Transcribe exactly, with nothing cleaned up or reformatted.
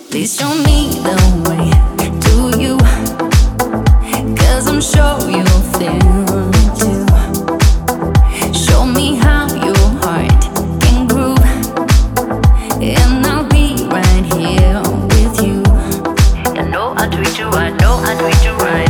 Please show me the way to you, 'cause I'm sure you'll feel it too. Show me how your heart can groove, and I'll be right here with you. I know I'll treat you, I know I'll treat you right.